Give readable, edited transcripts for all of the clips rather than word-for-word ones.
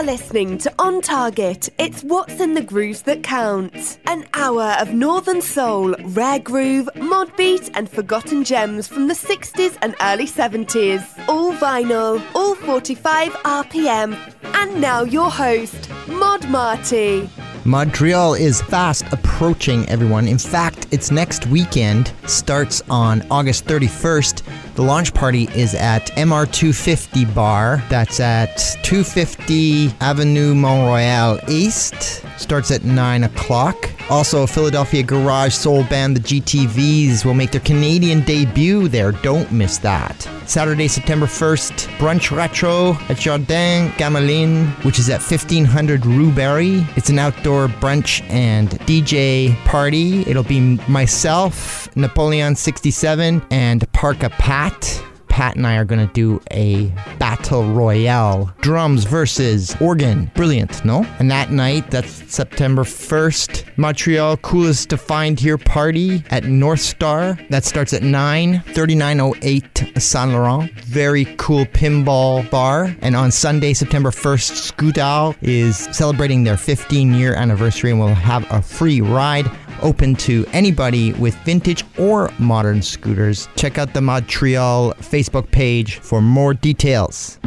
listening to On Target. It's what's in the grooves that count. An hour of northern soul, rare groove, mod beat and forgotten gems from the 60s and early 70s. All vinyl, all 45 RPM. And now your host, Mod Marty. Montreal is fast approaching, everyone. In fact, its next weekend starts on August 31st. The launch party is at MR250 Bar. That's at 250 Avenue Mont-Royal East. Starts at 9 o'clock. Also, Philadelphia garage soul band The GTVs will make their Canadian debut there. Don't miss that. Saturday, September 1st, Brunch Retro at Jardin Gamelin, which is at 1500 Rue Barry. It's an outdoor brunch and DJ party. It'll be myself, Napoleon 67, and Parka Pat. Pat and I are going to do a battle royale. Drums versus organ. Brilliant, no? And that night, that's September 1st, Montreal Coolest to Find Here party at North Star. That starts at 9, 3908 Saint Laurent. Very cool pinball bar. And on Sunday, September 1st, Scootall is celebrating their 15-year anniversary and will have a free ride open to anybody with vintage or modern scooters. Check out the Montreal Facebook page for more details.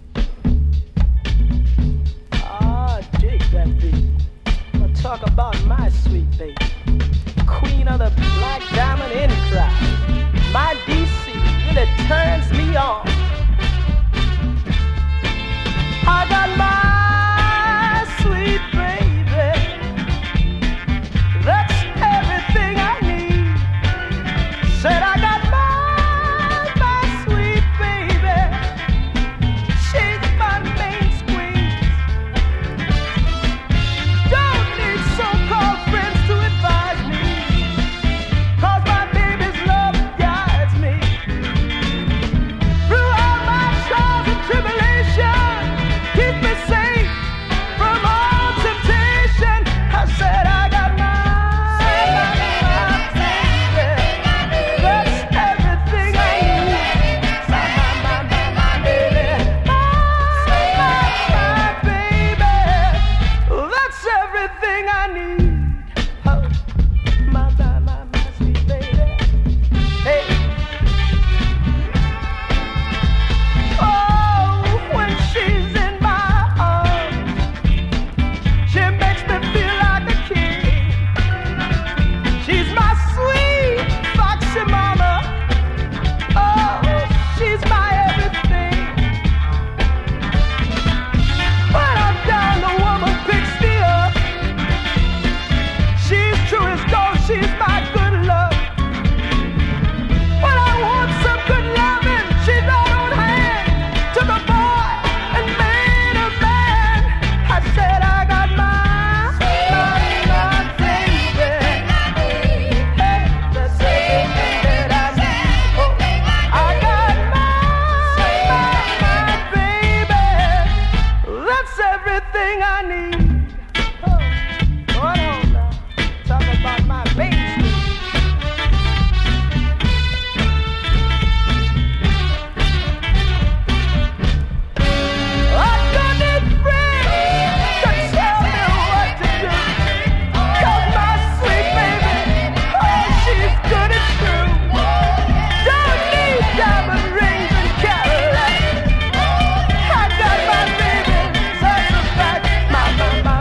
Dig that beat. I'll talk about my sweet baby, queen of the black diamond in crowd. My DC really turns me on. I got my sweet baby. That's everything I need. Said I got my sweet baby. She's my main squeeze. Don't need so-called friends to advise me, 'cause my baby's love guides me. Through all my trials and tribulations, keep me safe from all temptation. I said I got my my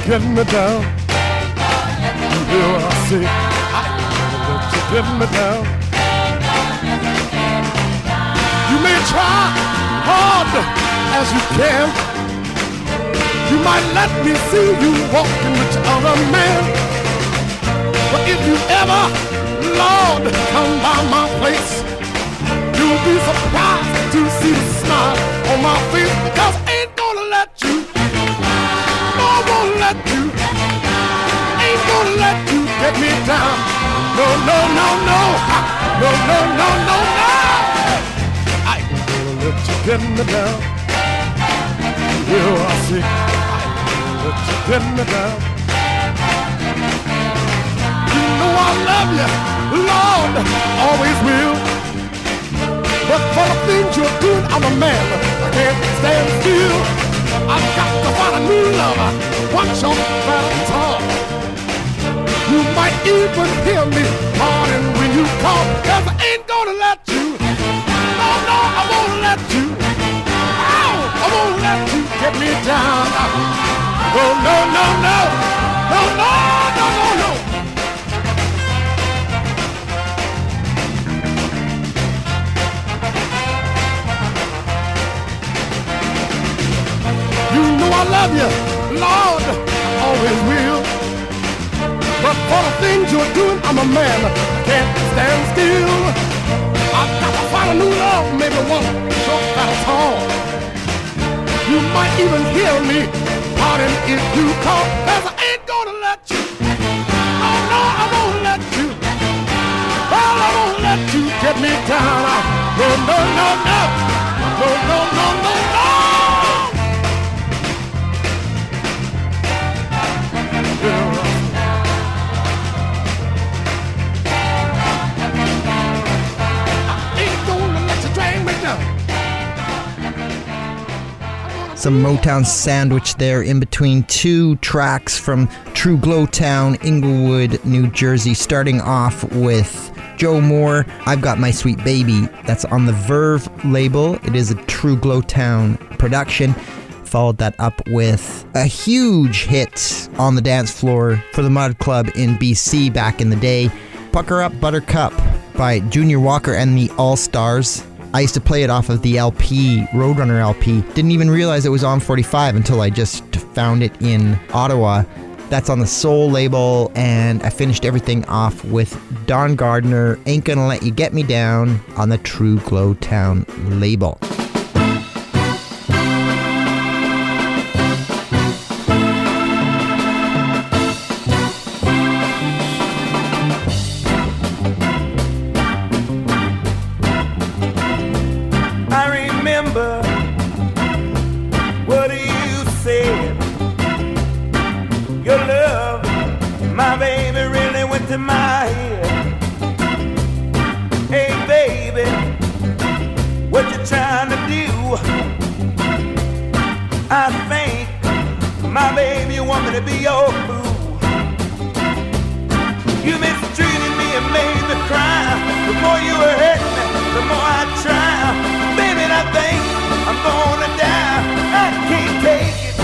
get me down. You hear what I say? I ain't gonna let you get me down. You may try hard as you can. You might let me see you walking with other men. But if you ever, Lord, come by my place, you'll be surprised to see the smile on my face. Because I ain't gonna let you, no, I won't let you, ain't gonna let you get me down. No, no, no, no, no, no, no, no, no. I ain't gonna let you get me down. You hear what I say? I ain't gonna let you get me down. You know I love you, Lord, always will. But for the things you're doing, I'm a man, I can't stand still. I've got to find a new lover, one short battle talk. You might even hear me calling when you call, 'cause I ain't gonna let you, no, no, I won't let you, ow, I won't let you get me down. No, no, no, no, no, no, no, no, no. You know I love you, Lord, always will. But for the things you're doing, I'm a man, can't stand still. I've got to find a new love, maybe one short battle tall. You might even hear me pardon if you call, 'cause I ain't gonna let you, no, no, I won't let you, well, I won't let you get me down. No, no, no, no, no, no, no, no, no. Some Motown sandwich there in between two tracks from True Glowtown, Inglewood, New Jersey, starting off with Joe Moore, I've Got My Sweet Baby. That's on the Verve label. It is a True Glowtown production. Followed that up with a huge hit on the dance floor for the Mud Club in BC back in the day. Pucker Up Buttercup by Junior Walker and the All-Stars. I used to play it off of the LP, Roadrunner LP. Didn't even realize it was on 45 until I just found it in Ottawa. That's on the Soul label, and I finished everything off with Don Gardner, Ain't Gonna Let You Get Me Down on the True Glowtown label. To be your fool. You mistreated me and made me cry. The more you hurt me, the more I try. Baby, I think I'm gonna die. I can't take it,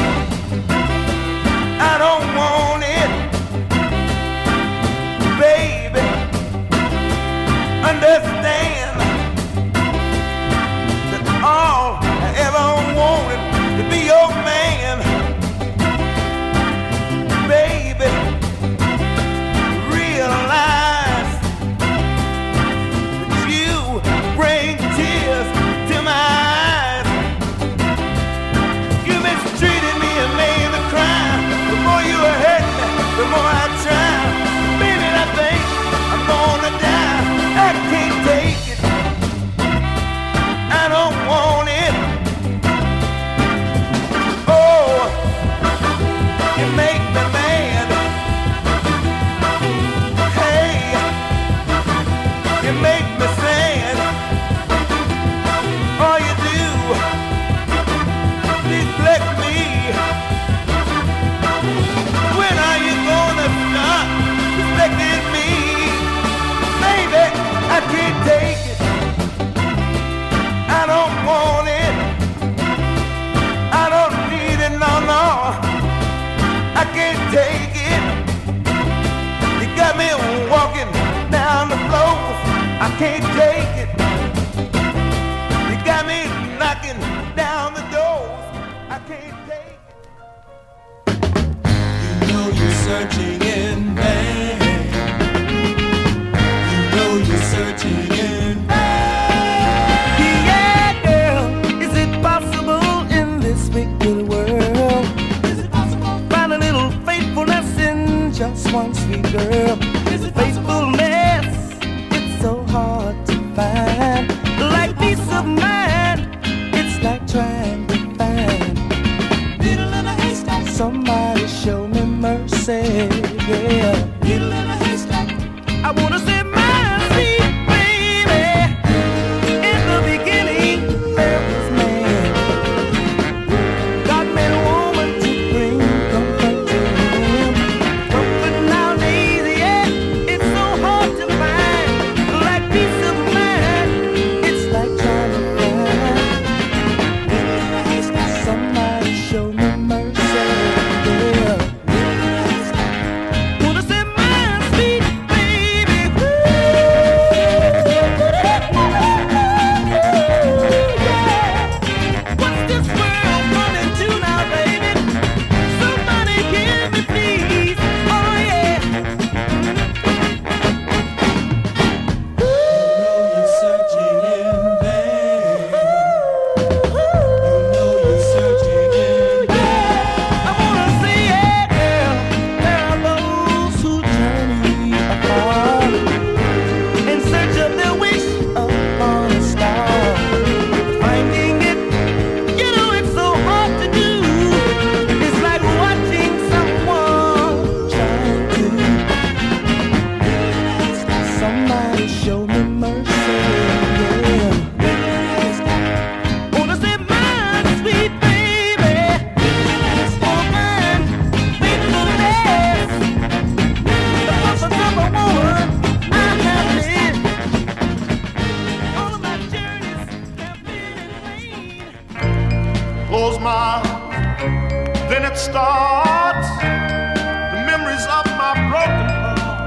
I don't want it. Baby, understand that all I ever wanted to be your man. Baby, can't take it. You got me knocking down the doors. I can't take it. You know you're searching in vain. You know you're searching in vain. Yeah, girl, is it possible in this wicked world? Is it possible? Find a little faithfulness in just one sweet girl. Is it faithfulness? It's so hard to find. Like peace of mind, it's like trying to find needle in a haystack. Somebody show me mercy, yeah. Needle in a haystack. I wanna say my sweet baby. In the beginning, there was man. God made a woman to bring comfort to him. Comfort nowadays, yeah, it's so hard to find. Like peace of mind, it's like trying to find. Somebody show me mercy, yeah. Wanna say my sweet baby, what's this world running to now, baby? Somebody give me please, oh yeah. You know you're searching in vain. You know you're searching in vain. I wanna say yeah, girl. There are those who journey apart in search of their wish upon a star. Finding it, you know it's so hard to do. It's like watching someone trying to. Somebody show me mercy, yeah. Wanna say my sweet baby, oh man, faithfulness. The purpose of a woman I have lived. All of my journeys have been in vain. Close my eyes, then it starts. The memories of my broken heart.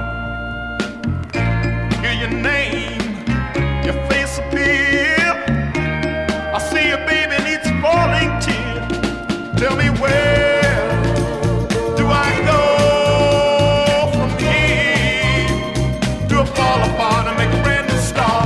Hear your name, your face appear. I see a baby needs falling tear. Tell me where do I go from here? Do I fall apart and make a brand new start?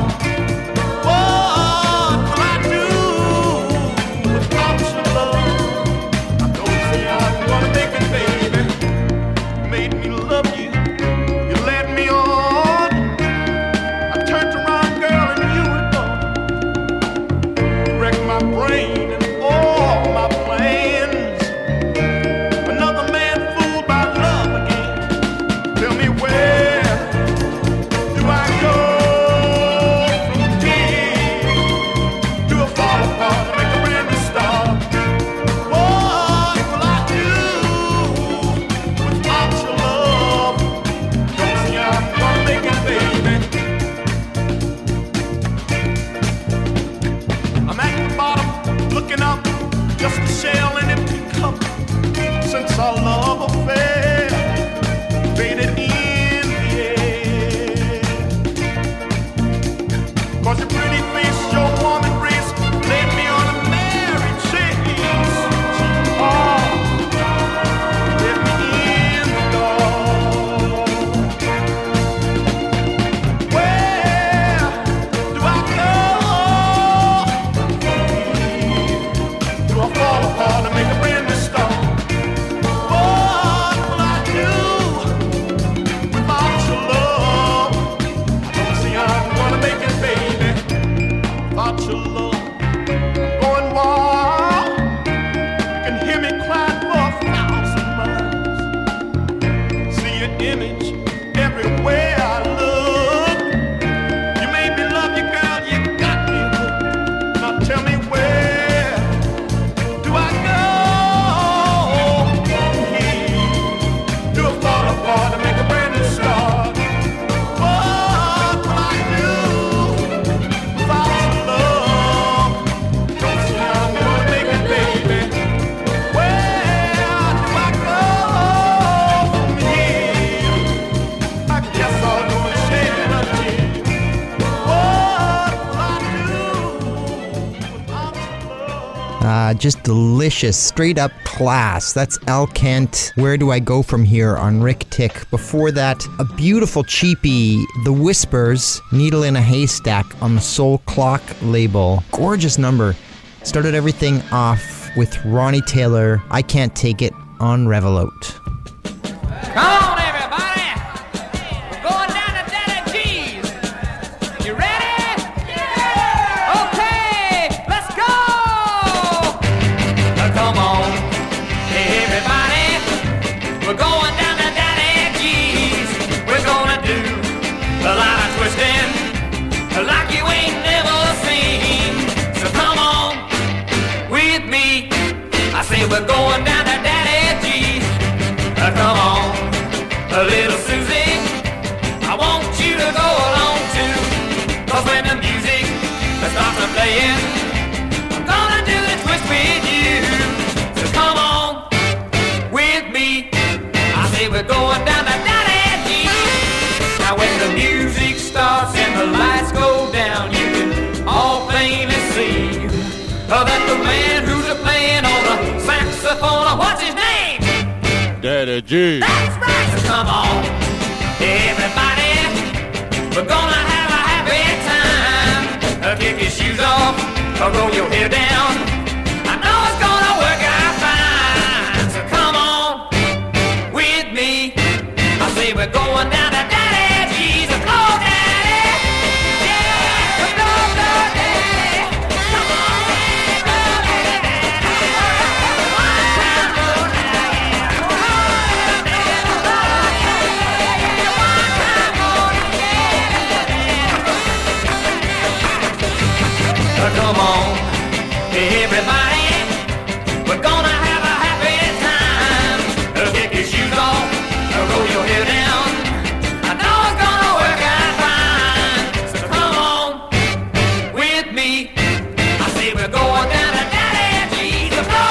What will I do without your love? I don't say I'm gonna make it, baby. You made me love you. You led me on. I turned around, girl, and you were gone. You wrecked my brain and all my plans. Another man fooled by love again. Tell me where do I go from here? Do I fall apart and make a brand new start? What will I do without your love? Don't say I'm gonna make it, baby. I'm at the bottom, looking up, just a shell in empty cup. Since our love affair faded in the air. 'Cause your pretty face, your warm embrace led me on a merry chase. Oh, let me in the door. Where do I go? Do I fall apart and make a brand new start? What will I do without your love? I don't see I'm gonna make it, baby. Without your love, going wild. You can hear me crying for 1,000 miles. See your image everywhere I look. You made me love you, girl. You got me hooked. Now tell me where do I go from here? Do I fall apart and make a brand new start? What will I do without your love? Don't say I'm gonna make it, baby. Where do I go from here? I guess Just delicious, straight up class. That's Al Kent. Where Do I Go From Here on Rick Tick. Before that, a beautiful cheapie, The Whispers, Needle in a Haystack on the Soul Clock label. Gorgeous number. Started everything off with Ronnie Taylor, I Can't Take It on Revelote. Come on, everybody! We're going down to Daddy G's. You ready? Yeah! Okay, let's go! Come on, everybody. We're going down to Daddy G's. We're gonna do a lot of twisting like you ain't never seen. So come on with me. I say we're going down to Daddy G's. Come on, little Susie, I want you to go along too. 'Cause when the music starts playing, I'm gonna do the twist with you. So come on with me. I say we're going down to Daddy G's. Now when the music starts and the lights go down, you can all plainly see that the man who's playing on the saxophone, what's his name? Daddy G. That's right. So come on, everybody. We're gonna have a happy time. Kick your shoes off, roll your hair down. I know it's gonna work out fine. So come on with me. I say we're going down to Daddy G's. Go, Daddy. Yeah, go, Daddy. Come on, go, Daddy. One time, go, come on, everybody, we're gonna have a happy time. Kick your shoes off, roll your hair down. I know it's gonna work out fine. So come on with me. I say we're going down to Daddy G's. So go,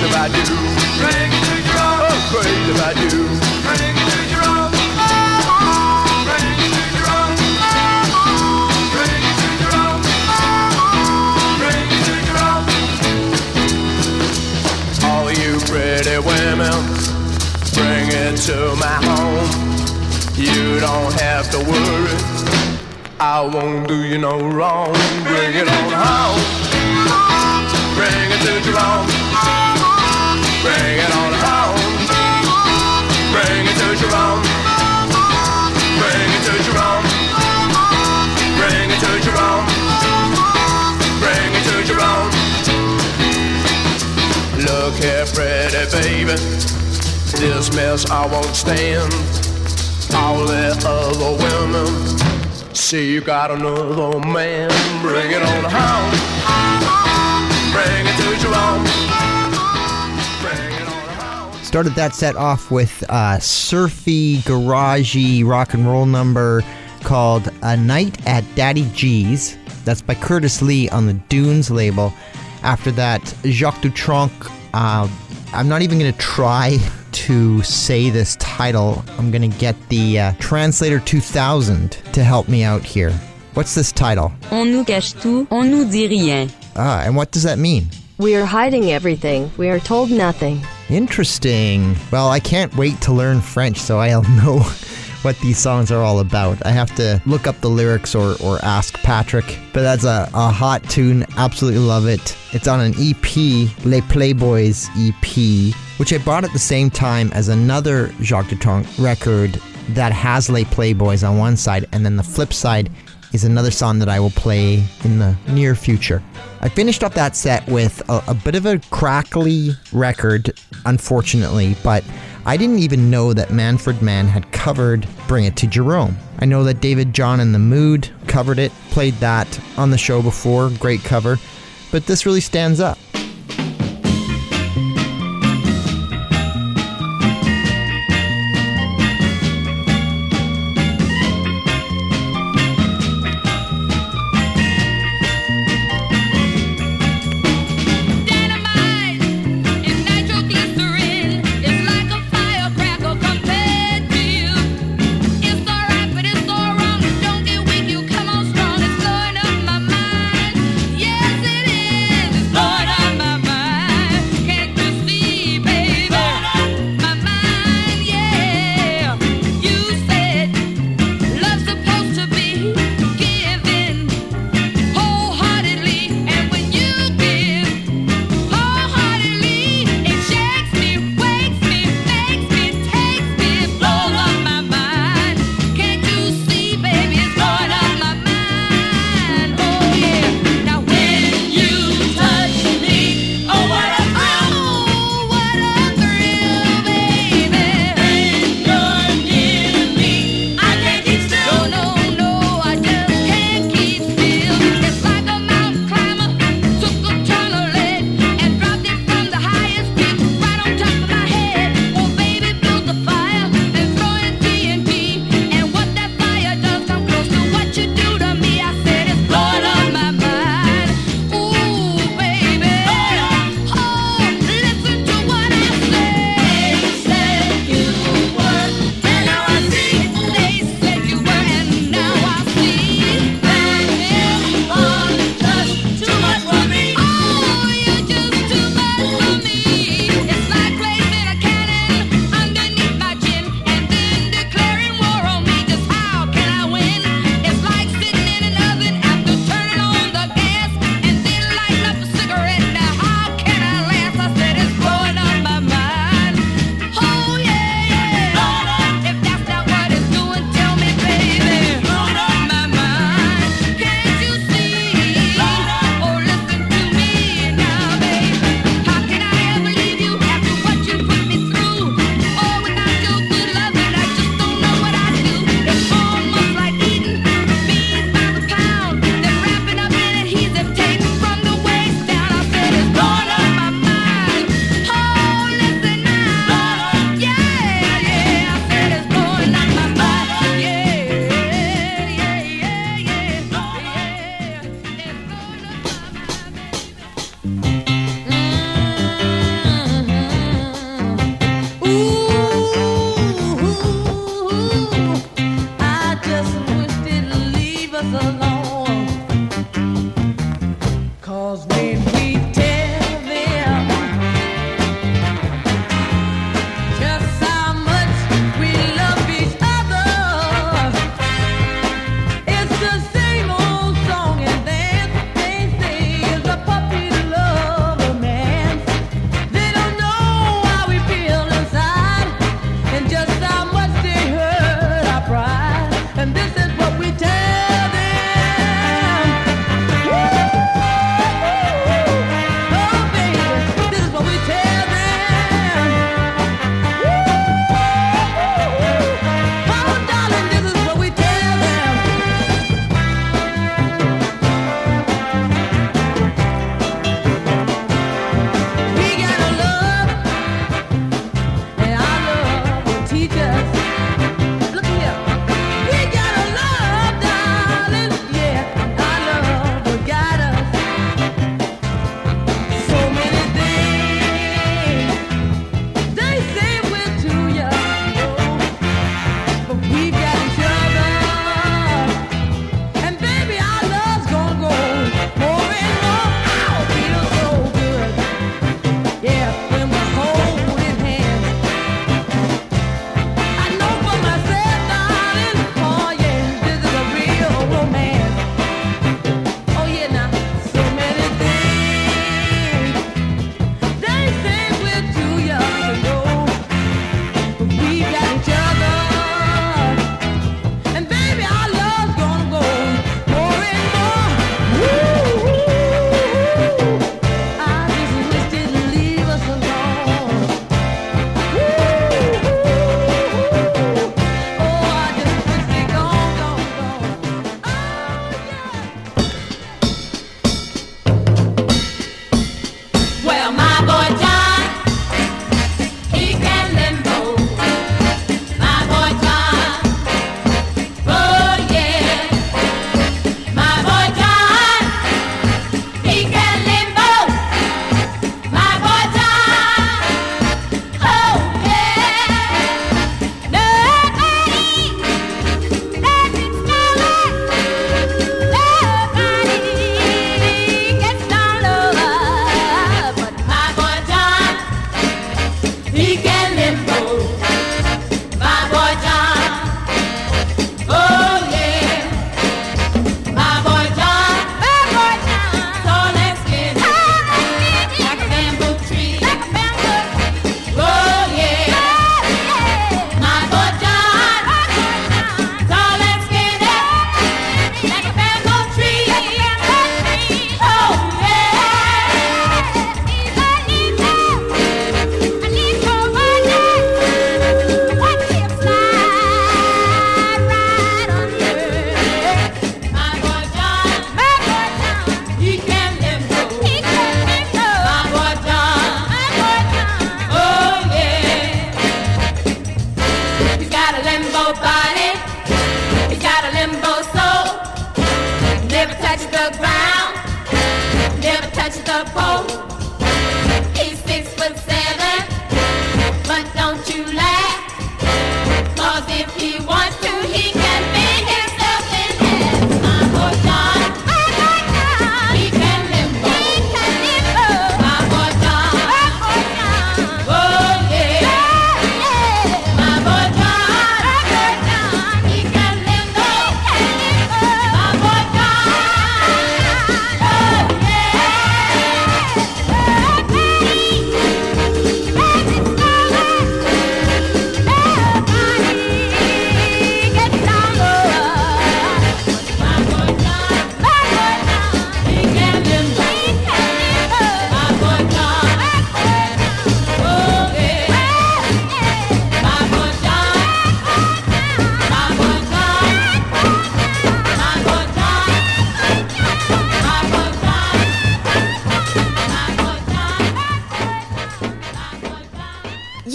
about you. Bring it to Jerome. Oh, crazy about you. Bring it to Jerome. Bring it to Jerome. Bring it to Jerome. Bring it to Jerome. All you pretty women, bring it to my home. You don't have to worry, I won't do you no wrong. Bring it on home. Bring it to Jerome. Bring it on home. Bring it to Jerome. Bring it to Jerome. Bring it to Jerome. Bring it to Jerome. Look here, pretty baby, this mess I won't stand. All the other women see you got another man. Bring it on home. Bring it to Jerome. Bring it on home. Started that set off with a surfy, garagey rock and roll number called A Night at Daddy G's. That's by Curtis Lee on the Dunes label. After that, Jacques Dutronc. I'm not even going to try to say this title. I'm going to get the Translator 2000 to help me out here. What's this title? On nous cache tout, on nous dit rien. And what does that mean? We are hiding everything. We are told nothing. Interesting. Well, I can't wait to learn French so I'll know what these songs are all about. I have to look up the lyrics or ask Patrick. But that's a hot tune. Absolutely love it. It's on an EP, Les Playboys EP, which I bought at the same time as another Jacques Dutronc record that has Les Playboys on one side, and then the flip side is another song that I will play in the near future. I finished up that set with a bit of a crackly record, unfortunately, but I didn't even know that Manfred Mann had covered Bring It to Jerome. I know that David John and The Mood covered it, played that on the show before, great cover, but this really stands up. Lord,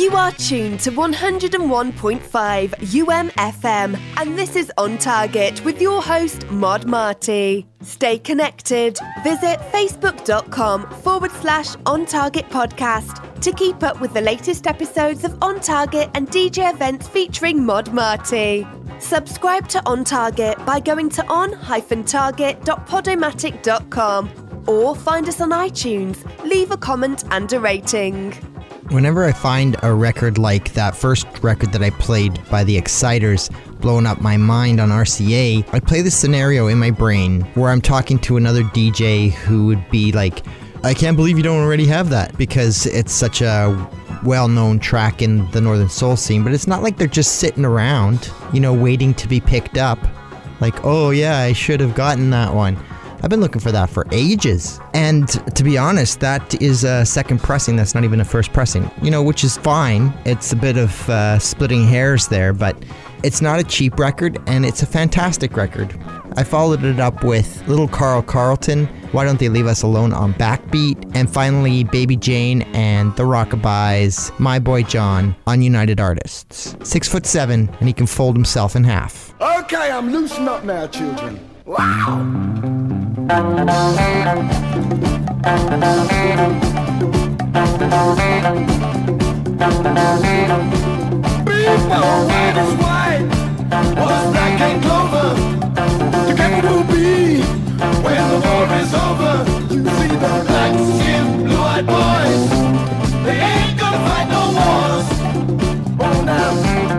You are tuned to 101.5 UMFM, and this is On Target with your host, Mod Marty. Stay connected. Visit facebook.com/On Target Podcast to keep up with the latest episodes of On Target and DJ events featuring Mod Marty. Subscribe to On Target by going to on-target.podomatic.com or find us on iTunes, leave a comment and a rating. Whenever I find a record like that first record that I played by the Exciters, Blowing Up My Mind on RCA, I play this scenario in my brain where I'm talking to another DJ who would be like, I can't believe you don't already have that, because it's such a well-known track in the Northern Soul scene, but it's not like they're just sitting around, waiting to be picked up. Like, oh yeah, I should have gotten that one. I've been looking for that for ages. And to be honest, that is a second pressing. That's not even a first pressing, which is fine. It's a bit of splitting hairs there, but it's not a cheap record, and it's a fantastic record. I followed it up with Little Carl Carlton, Why Don't They Leave Us Alone on Backbeat, and finally Baby Jane and the Rockabye's My Boy John on United Artists. 6'7", and he can fold himself in half. Okay, I'm loosened up now, children. Wow! People, white is white, was black and clover. Together we'll be when the war is over. You see the black skin, blue-eyed boys, they ain't gonna fight no wars. Oh now,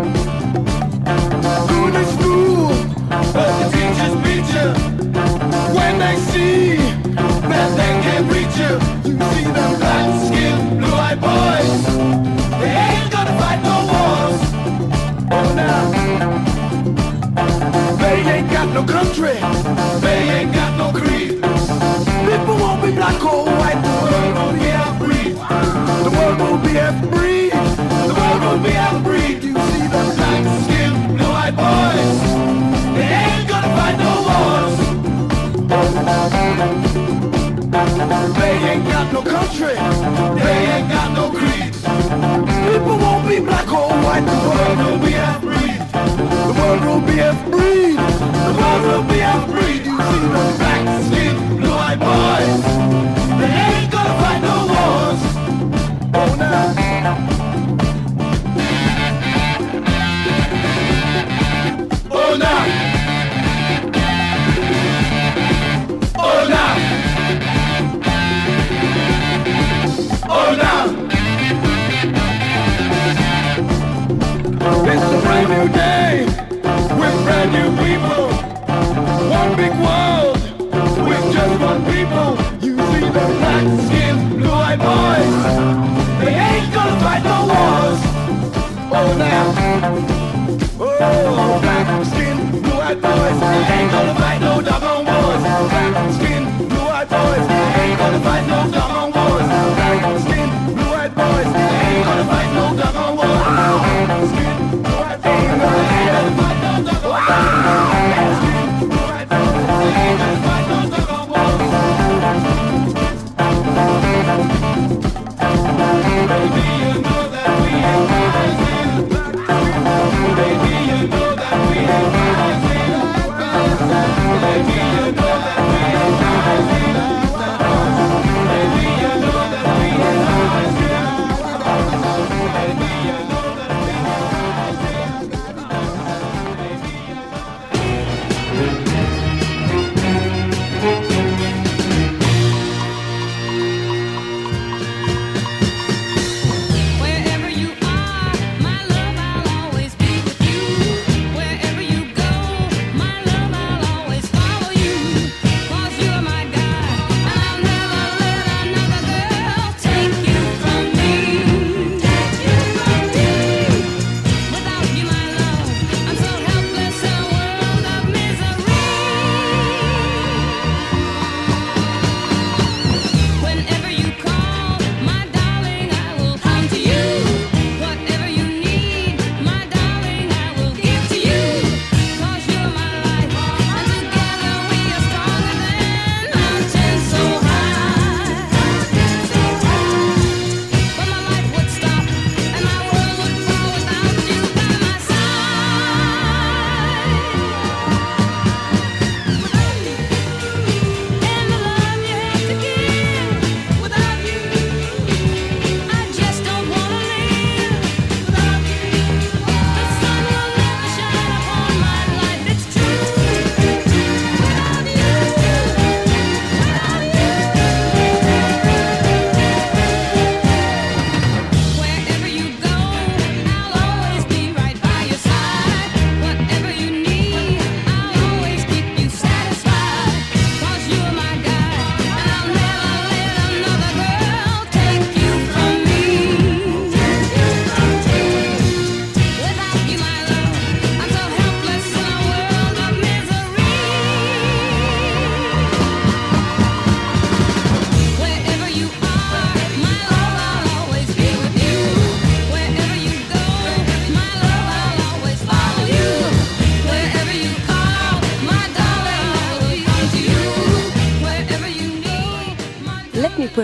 school is school, but the teachers beat you when they see that they can't reach you. You see the black skin, blue-eyed boys, they ain't gonna fight no wars. Oh now, they ain't got no country, they ain't got no creed. People won't be black or white, the world will be half-breed. The world will be half-breed, the world will be half-breed. You see the black skin, blue-eyed boys, they ain't gonna fight no wars. They ain't got no country, they ain't got no creed. People won't be black or white, the world will be half-breed. The world will be half-breed, the world will be half-breed. You see the black skin, blue-eyed boys, they ain't gonna fight no wars. Oh now. Oh now. Oh now. Oh now. It's a brand new day with brand new people. One big world with just one people. You see the black skin, blue-eyed boys, they ain't gonna fight no wars. Oh now. Oh, black skin, blue-eyed boys, they ain't gonna fight no doggone wars. Black skin, blue-eyed boys, they ain't gonna fight no doggone wars. Black skin, blue-eyed boys, they ain't gonna fight no doggone wars. Black skin, blue-eyed boys, they ain't gonna fight no doggone wars. Black skin, blue-eyed boys, they ain't gonna fight no doggone wars.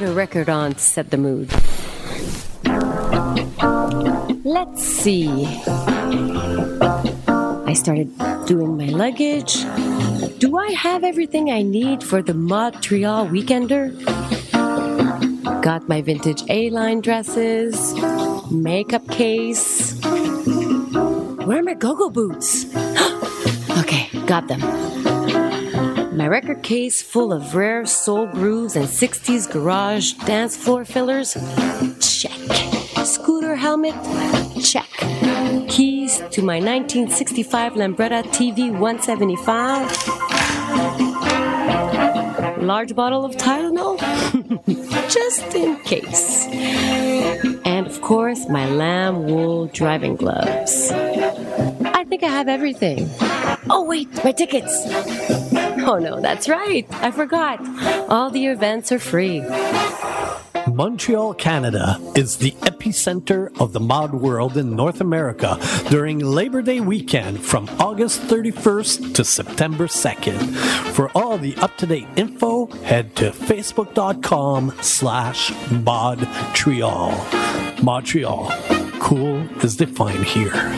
a record on to set the mood. Let's see. I started doing my luggage. Do I have everything I need for the Montreal Weekender? Got my vintage A-line dresses, makeup case. Where are my go-go boots? Okay, got them. My record case full of rare soul grooves and 60s garage dance floor fillers? Check. Scooter helmet? Check. Keys to my 1965 Lambretta TV 175? Large bottle of Tylenol? Just in case. And of course, my lamb wool driving gloves. I think I have everything. Oh wait, my tickets! Oh no, that's right, I forgot. All the events are free. Montreal, Canada is the epicenter of the mod world in North America during Labor Day weekend from August 31st to September 2nd. For all the up-to-date info, head to facebook.com/Montreal. Montreal. Cool is defined here.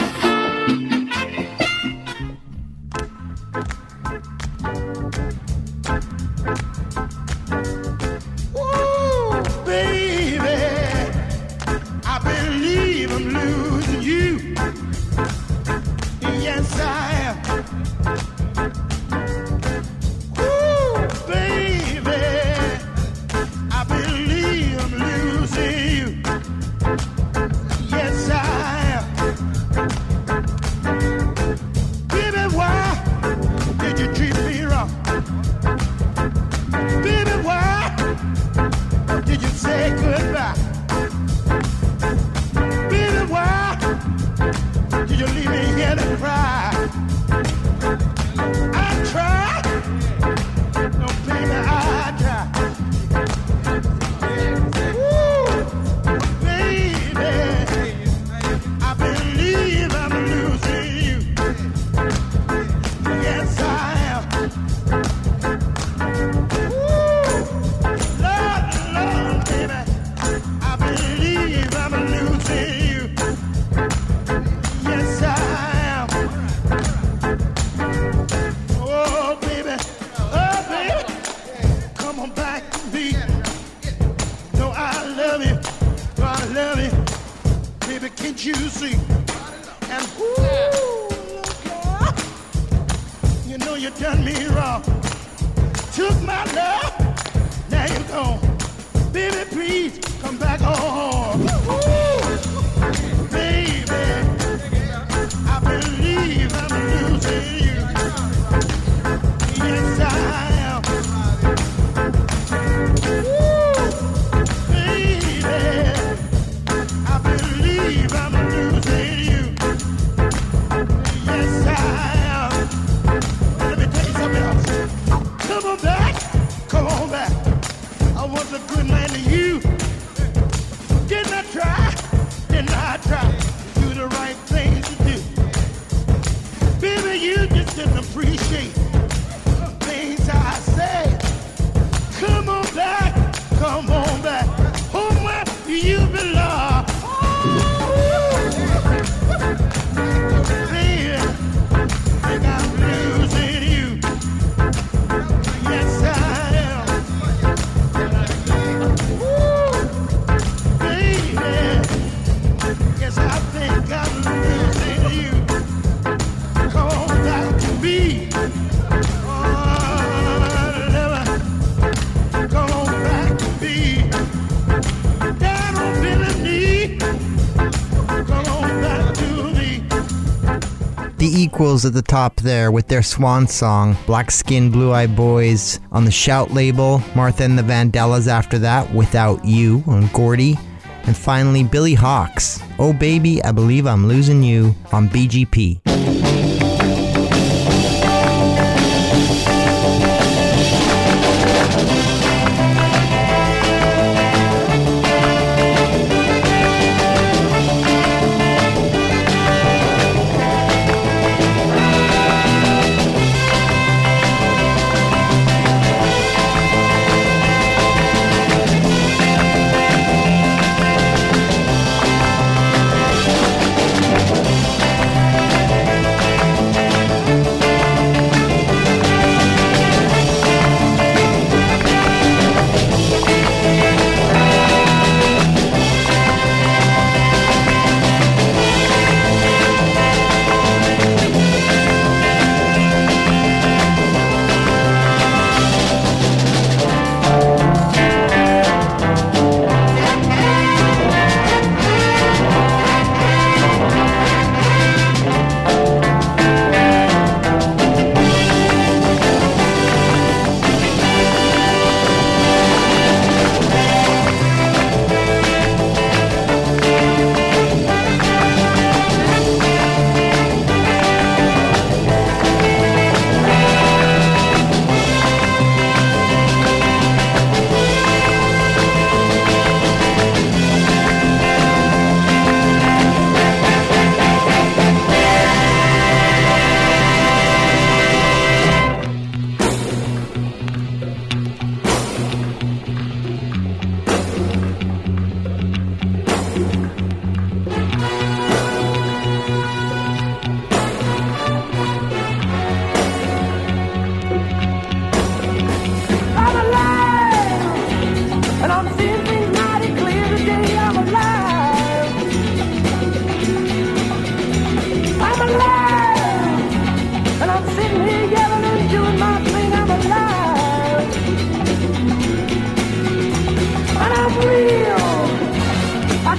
Equals at the top there with their swan song, Black Skin, Blue Eye Boys on the Shout label, Martha and the Vandellas after that, Without You on Gordy, and finally Billy Hawks, Oh Baby, I Believe I'm Losing You on BGP.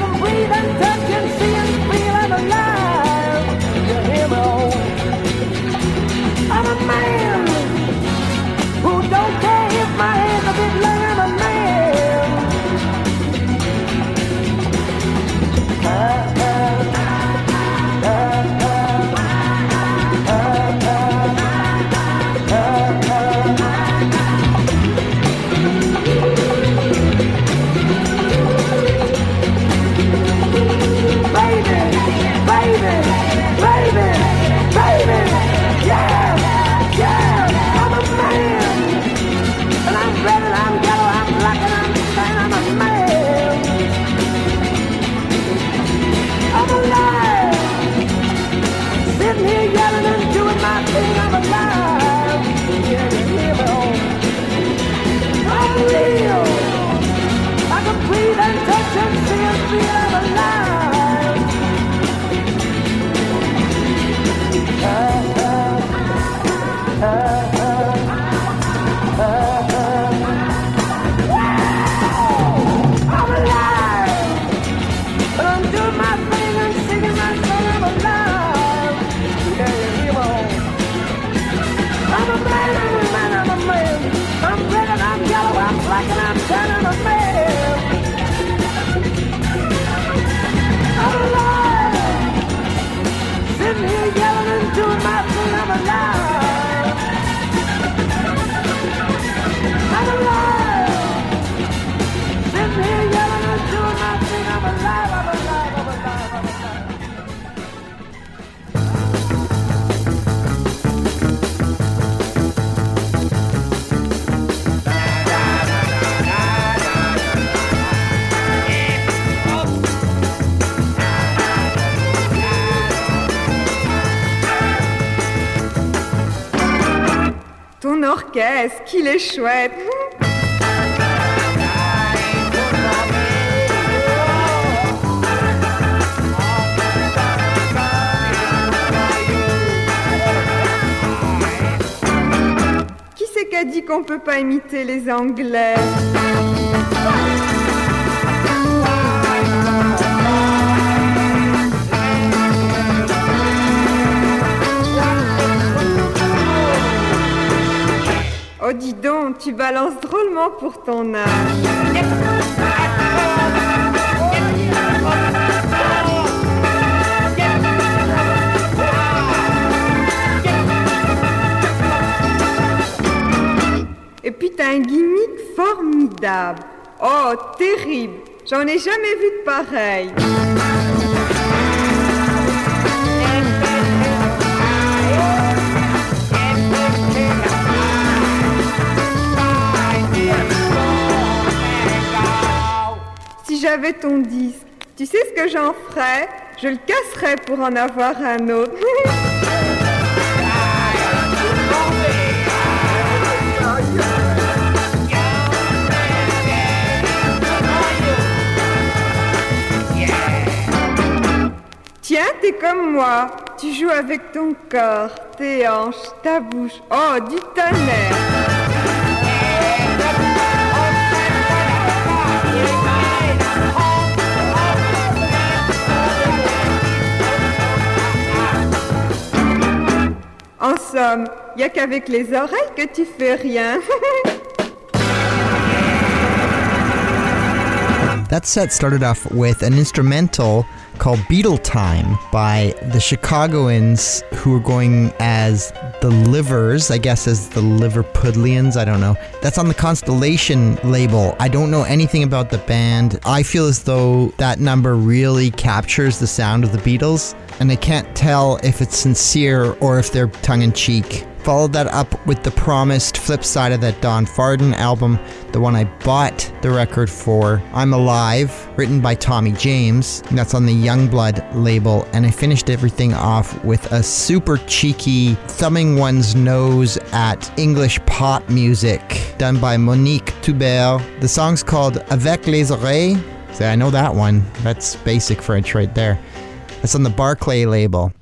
can breathe and touch and see and feel I'm alive. You hear me? I'm a man who don't care if my head's a bit long. I'm a man. Ton orchestre, qu'il est chouette. Qui c'est qui a dit qu'on peut pas imiter les Anglais? Oh, dis donc, tu balances drôlement pour ton âge. Et puis t'as un gimmick formidable. Oh, terrible. J'en ai jamais vu de pareil. Si j'avais ton disque, tu sais ce que j'en ferais? Je le casserais pour en avoir un autre. Tiens, t'es comme moi. Tu joues avec ton corps, tes hanches, ta bouche. Oh, du tonnerre. En somme, y a qu'avec les oreilles que tu fais rien. That set started off with an instrumental called Beatle Time by the Chicagoans who were going as the Livers, I guess as the Liverpudlians, I don't know. That's on the Constellation label. I don't know anything about the band. I feel as though that number really captures the sound of the Beatles, and I can't tell if it's sincere or if they're tongue-in-cheek. Followed that up with the promised flip side of that Don Farden album, the one I bought the record for, I'm Alive, written by Tommy James. That's on the Youngblood label. And I finished everything off with a super cheeky thumbing one's nose at English pop music done by Monique Toubert. The song's called Avec les oreilles. See, I know that one. That's basic French right there. That's on the Barclay label.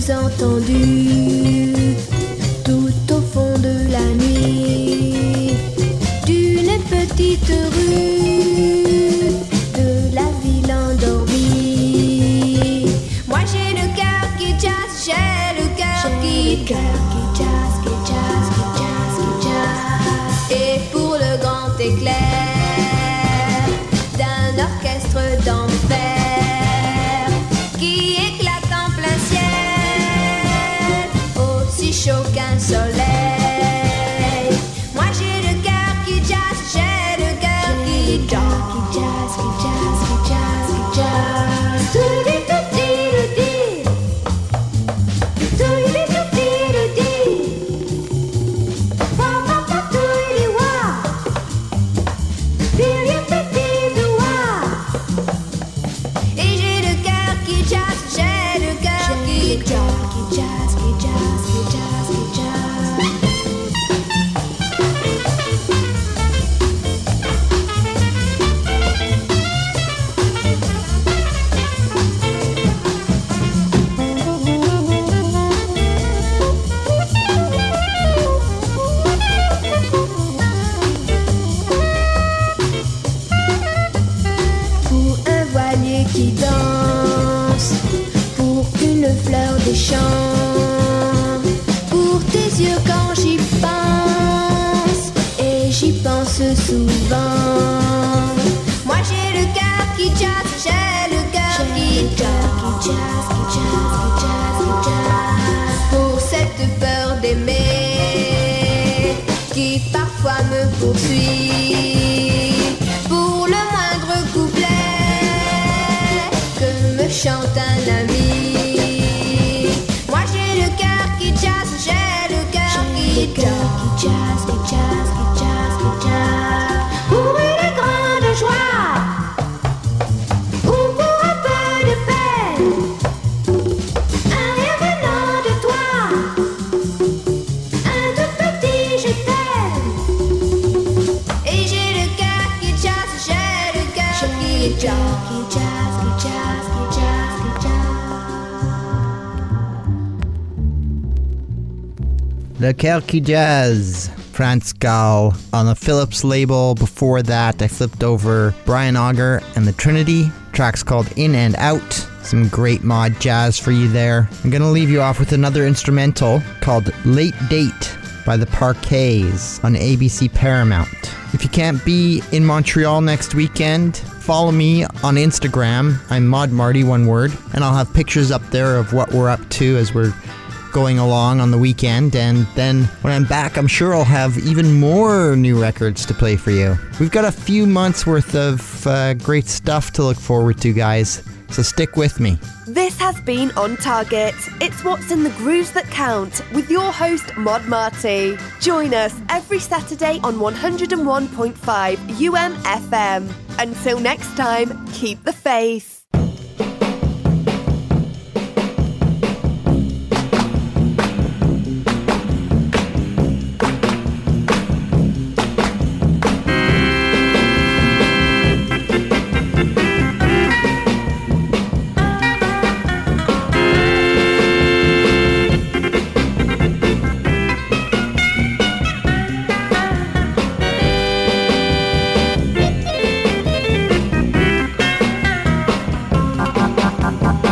entendu tout au fond de la nuit d'une petite rue de la ville endormie. Moi j'ai le cœur qui jazz, j'ai le cœur qui jazz, qui jazz, qui jazz, qui jazz. Et pour le grand éclair d'un orchestre d'enfer qui éclate en plein ciel, aussi chaud qu'un soleil. Moi j'ai le cœur qui jazz, j'ai le cœur qui jazz, qui jazz, qui jazz, qui jazz, qui jazz. Tout-di-tout-di-do-di. Tout-di-tout-di-do-di. Wa-wa-wa-tout-di-wa. Bi-li-bi-bi-do-wa. Et j'ai le cœur qui jazz, j'ai le cœur qui jazz, qui jazz, qui jazz, qui jazz, qui jazz. Pour un voilier qui danse, pour une fleur des champs, pour tes yeux quand j'y pense, et j'y pense souvent. Moi j'ai le cœur qui jazz, j'ai le cœur qui jazz, qui jazz, qui jazz, qui jazz, qui jazz. Pour cette peur d'aimer qui parfois me poursuit, pour le moindre couplet que me chante un ami. Moi j'ai le cœur qui jazz, j'ai le cœur qui jazz, qui jazz, qui jazz, qui jazz, qui jazz. Pour une grande joie ou pour un peu de peine, un rien venant de toi, un tout petit je t'aime. Et j'ai le cœur qui jazz, j'ai le cœur qui jazz, qui jazz, qui jazz, qui jazz, qui jazz. Le Cœur qui Jazz, Franz Gall. On the Philips label before that, I flipped over Brian Auger and the Trinity. Track's called In and Out. Some great mod jazz for you there. I'm going to leave you off with another instrumental called Late Date by the Parquets on ABC Paramount. If you can't be in Montreal next weekend, follow me on Instagram. I'm Mod Marty, one word, and I'll have pictures up there of what we're up to as we're going along on the weekend. And then when I'm back, I'm sure I'll have even more new records to play for you. We've got a few months worth of great stuff to look forward to, guys. So stick with me. This has been On Target. It's what's in the grooves that count with your host, Mod Marty. Join us every Saturday on 101.5 UMFM. Until next time, keep the faith. Bye.